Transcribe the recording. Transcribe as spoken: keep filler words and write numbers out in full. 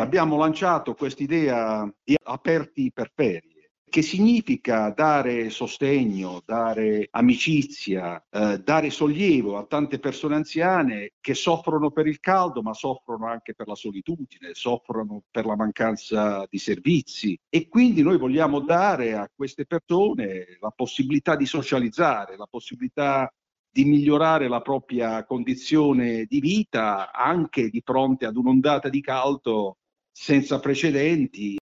Abbiamo lanciato quest'idea di aperti per ferie, che significa dare sostegno, dare amicizia, eh, dare sollievo a tante persone anziane che soffrono per il caldo, ma soffrono anche per la solitudine, soffrono per la mancanza di servizi. E quindi noi vogliamo dare a queste persone la possibilità di socializzare, la possibilità di migliorare la propria condizione di vita anche di fronte ad un'ondata di caldo senza precedenti.